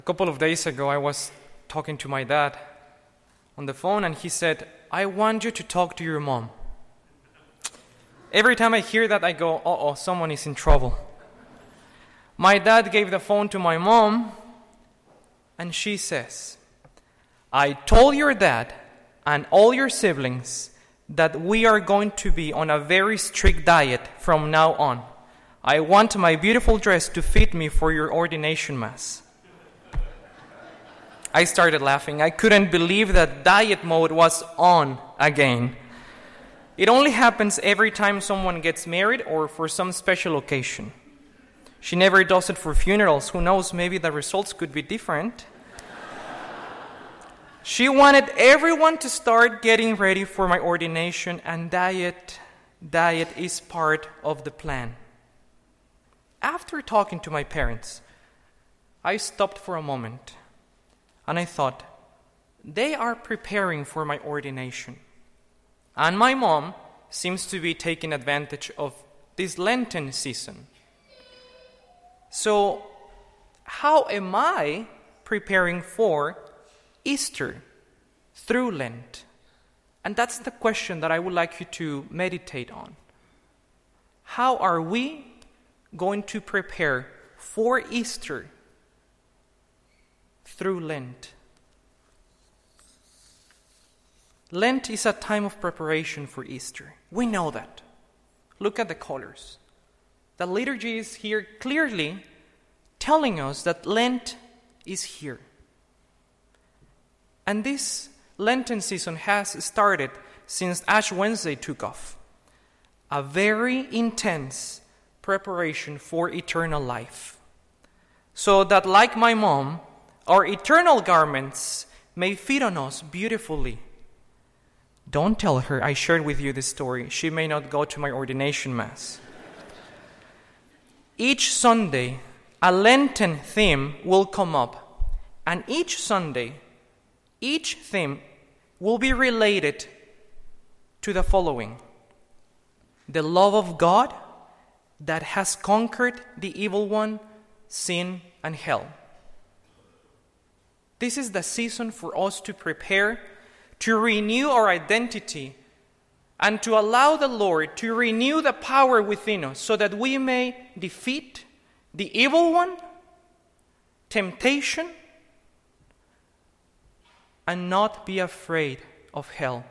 A couple of days ago, I was talking to my dad on the phone, and he said, "I want you to talk to your mom." Every time I hear that, I go, uh-oh, someone is in trouble. My dad gave the phone to my mom, and she says, "I told your dad and all your siblings that we are going to be on a very strict diet from now on. I want my beautiful dress to fit me for your ordination mass." I started laughing. I couldn't believe that diet mode was on again. It only happens every time someone gets married or for some special occasion. She never does it for funerals. Who knows, maybe the results could be different. She wanted everyone to start getting ready for my ordination, and diet is part of the plan. After talking to my parents, I stopped for a moment. And I thought, they are preparing for my ordination. And my mom seems to be taking advantage of this Lenten season. So, how am I preparing for Easter through Lent? And that's the question that I would like you to meditate on. How are we going to prepare for Easter through Lent? Lent is a time of preparation for Easter. We know that. Look at the colors. The liturgy is here clearly telling us that Lent is here. And this Lenten season has started since Ash Wednesday took off. A very intense preparation for eternal life. So that, like my mom, our eternal garments may fit on us beautifully. Don't tell her I shared with you this story. She may not go to my ordination mass. Each Sunday, a Lenten theme will come up. And each Sunday, each theme will be related to the following: the love of God that has conquered the evil one, sin, and hell. This is the season for us to prepare, to renew our identity, and to allow the Lord to renew the power within us so that we may defeat the evil one, temptation, and not be afraid of hell.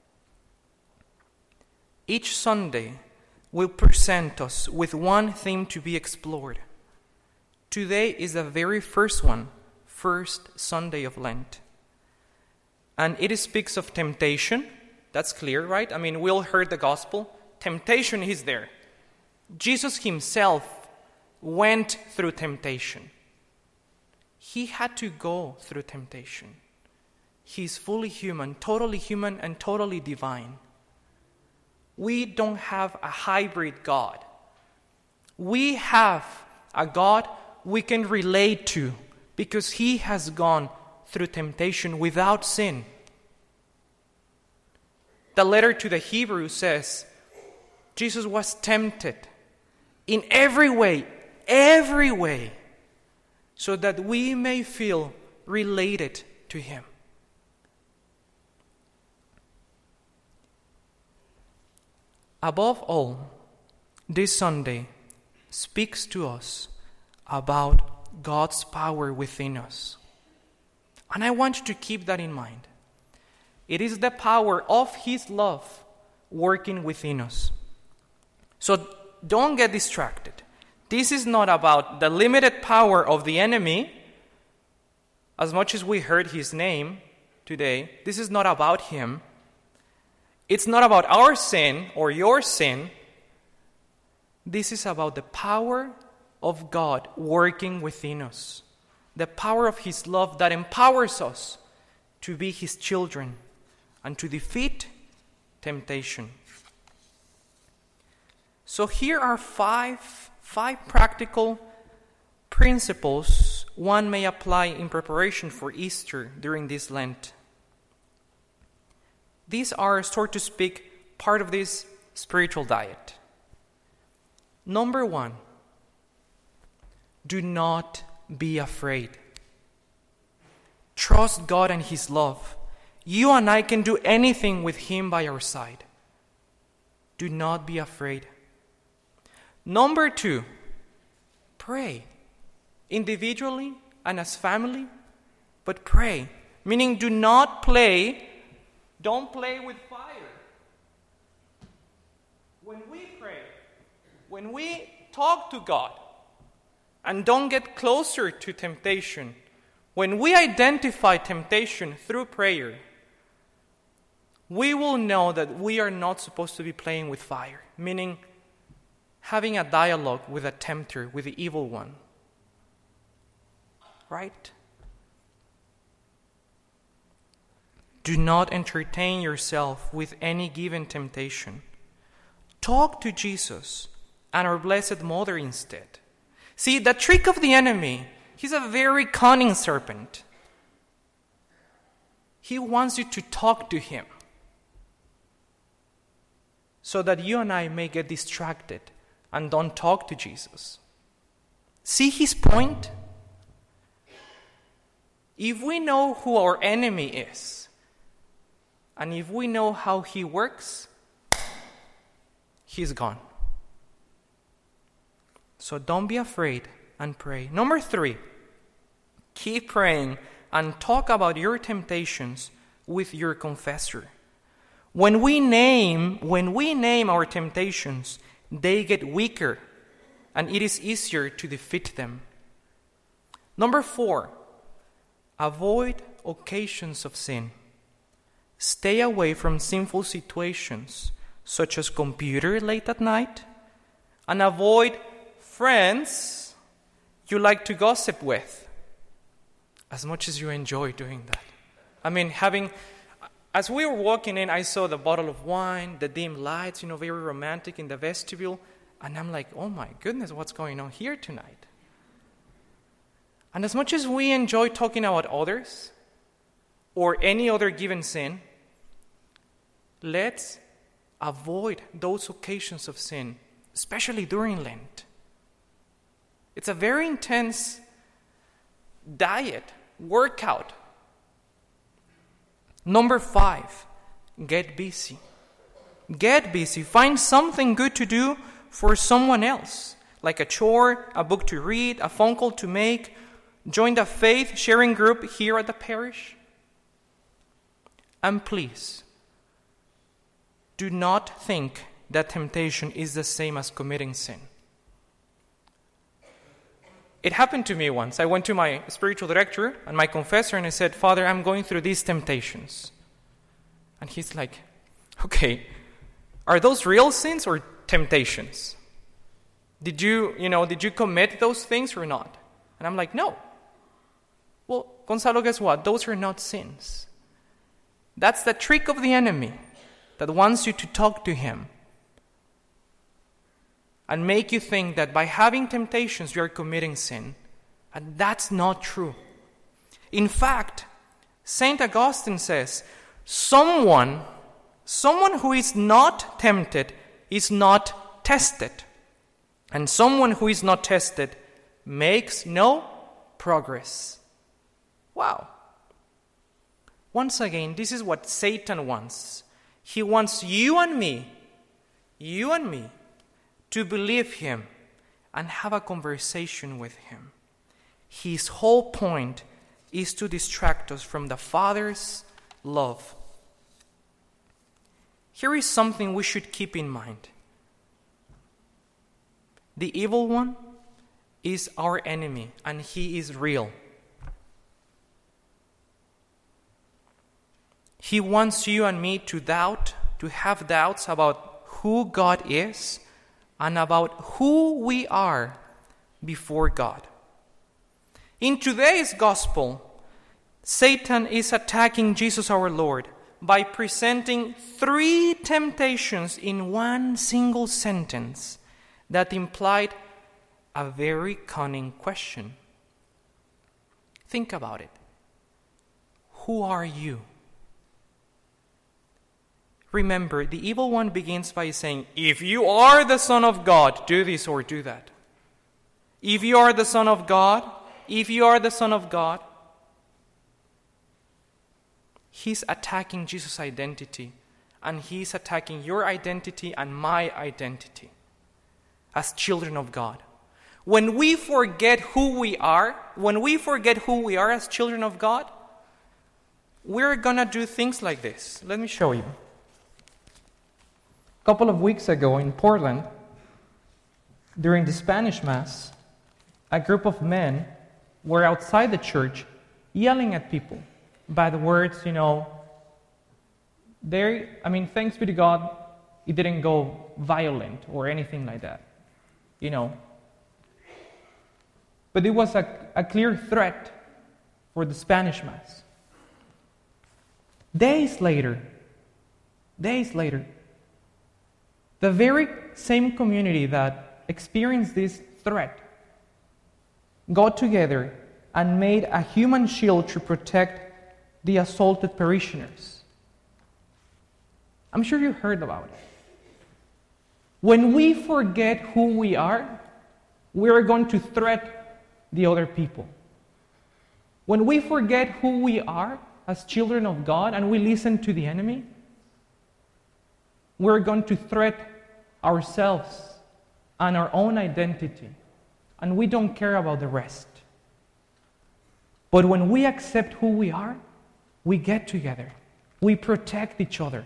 Each Sunday will present us with one theme to be explored. Today is the very first one, first Sunday of Lent. And it speaks of temptation. That's clear, right? I mean, we all heard the gospel. Temptation is there. Jesus himself went through temptation. He had to go through temptation. He's fully human, and totally divine. We don't have a hybrid God. We have a God we can relate to because he has gone through temptation without sin. The letter to the Hebrews says, Jesus was tempted in every way, so that we may feel related to him. Above all, this Sunday speaks to us about God's power within us. And I want you to keep that in mind. It is the power of his love working within us. So don't get distracted. This is not about the limited power of the enemy. As much as we heard his name today, this is not about him. It's not about our sin or your sin. This is about the power of God working within us. The power of his love that empowers us to be his children and to defeat temptation. So here are five practical principles one may apply in preparation for Easter during this Lent. These are, so to speak, part of this spiritual diet. Number one, do not be afraid. trust God and His love. You and I can do anything with Him by our side. Do not be afraid. Number 2, pray. Individually and as family, but pray. Meaning don't play with fire. When we pray, when we talk to God and don't get closer to temptation, when we identify temptation through prayer, we will know that we are not supposed to be playing with fire, meaning having a dialogue with a tempter, with the evil one. Right? Do not entertain yourself with any given temptation. Talk to Jesus and our Blessed Mother instead. See, the trick of the enemy, he's a very cunning serpent. He wants you to talk to him so that you and I may get distracted and don't talk to Jesus. See his point? If we know who our enemy is, and if we know how he works, he's gone. So don't be afraid and pray. Number 3, keep praying and talk about your temptations with your confessor. When we name our temptations, they get weaker, and it is easier to defeat them. Number 4, avoid occasions of sin. Stay away from sinful situations, such as computer late at night, and avoid friends you like to gossip with, as much as you enjoy doing that. I mean, as we were walking in, I saw the bottle of wine, the dim lights, very romantic in the vestibule, and I'm like, oh my goodness, what's going on here tonight? And as much as we enjoy talking about others, or any other given sin, let's avoid those occasions of sin, especially during Lent. It's a very intense diet, workout. Number 5, get busy. Get busy. Find something good to do for someone else, like a chore, a book to read, a phone call to make. Join the faith sharing group here at the parish. And please, do not think that temptation is the same as committing sin. It happened to me once. I went to my spiritual director and my confessor and I said, Father, I'm going through these temptations. And he's like, okay, are those real sins or temptations? Did you commit those things or not? And I'm like, no. Well, Gonzalo, guess what? Those are not sins. That's the trick of the enemy that wants you to talk to him and make you think that by having temptations you are committing sin. And that's not true. In fact, St. Augustine says, someone who is not tempted is not tested. And someone who is not tested makes no progress. Wow. Once again, this is what Satan wants. He wants you and me, to believe him and have a conversation with him. His whole point is to distract us from the Father's love. Here is something we should keep in mind. The evil one is our enemy, and he is real. He wants you and me to doubt, to have doubts about who God is and about who we are before God. In today's gospel, Satan is attacking Jesus our Lord by presenting 3 temptations in one single sentence that implied a very cunning question. Think about it. Who are you? Remember, the evil one begins by saying, if you are the Son of God, do this or do that. If you are the Son of God, if you are the Son of God. he's attacking Jesus' identity, and he's attacking your identity and my identity as children of God. When we forget who we are, as children of God, we're going to do things like this. Let me show you. A couple of weeks ago in Portland, during the Spanish Mass, a group of men were outside the church yelling at people by the words, thanks be to God, it didn't go violent or anything like that, But it was a clear threat for the Spanish Mass. Days later, the very same community that experienced this threat got together and made a human shield to protect the assaulted parishioners. I'm sure you heard about it. When we forget who we are, we're going to threat the other people. When we forget who we are as children of God and we listen to the enemy, we're going to threat ourselves and our own identity, and we don't care about the rest. But when we accept who we are, we get together. We protect each other.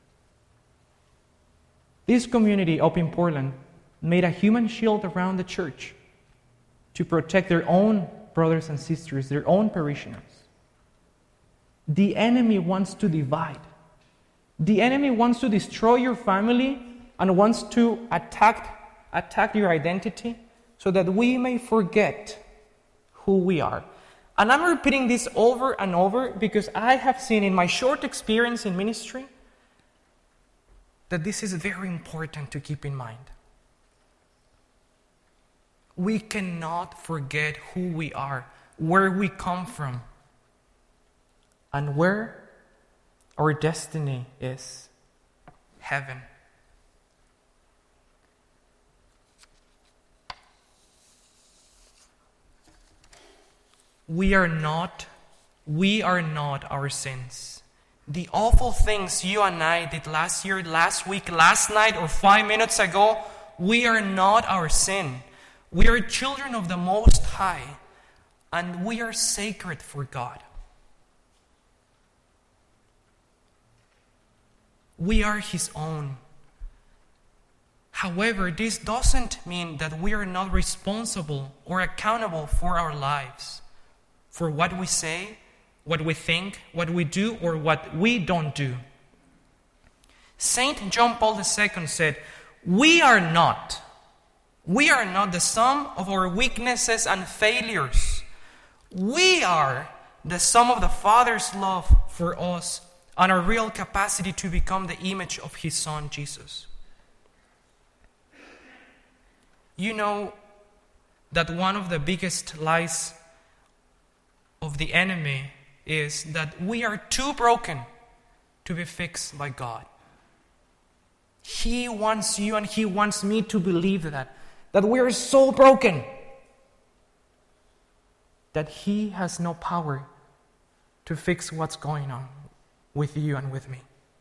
This community up in Portland made a human shield around the church to protect their own brothers and sisters, their own parishioners. The enemy wants to divide. The enemy wants to destroy your family and wants to attack your identity so that we may forget who we are. And I'm repeating this over and over because I have seen in my short experience in ministry that this is very important to keep in mind. We cannot forget who we are, where we come from, and where our destiny is: heaven. We are not our sins. The awful things you and I did last year, last week, last night, or 5 minutes ago, we are not our sin. We are children of the Most High, and we are sacred for God. We are His own. However, this doesn't mean that we are not responsible or accountable for our lives, for what we say, what we think, what we do, or what we don't do. Saint John Paul II said, we are not the sum of our weaknesses and failures. We are the sum of the Father's love for us and our real capacity to become the image of His Son, Jesus. You know that one of the biggest lies of the enemy is that we are too broken to be fixed by God. He wants you and He wants me to believe that we are so broken that He has no power to fix what's going on with you and with me.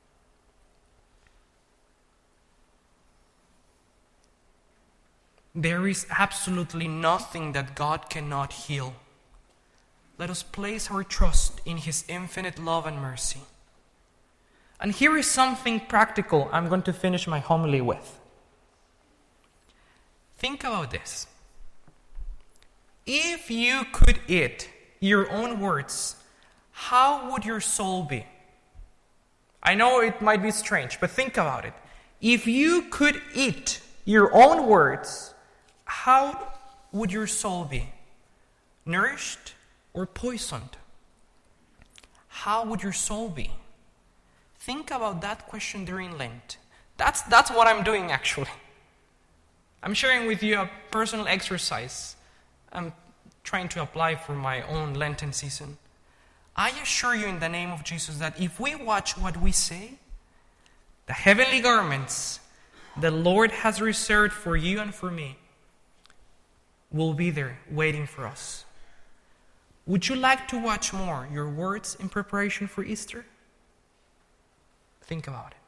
There is absolutely nothing that God cannot heal. Let us place our trust in His infinite love and mercy. And here is something practical I'm going to finish my homily with. Think about this. If you could eat your own words, how would your soul be? I know it might be strange, but think about it. If you could eat your own words, how would your soul be? Nourished or poisoned? How would your soul be? Think about that question during Lent. That's what I'm doing actually. I'm sharing with you a personal exercise I'm trying to apply for my own Lenten season. I assure you in the name of Jesus that if we watch what we say, the heavenly garments the Lord has reserved for you and for me will be there waiting for us. Would you like to watch more your words in preparation for Easter? Think about it.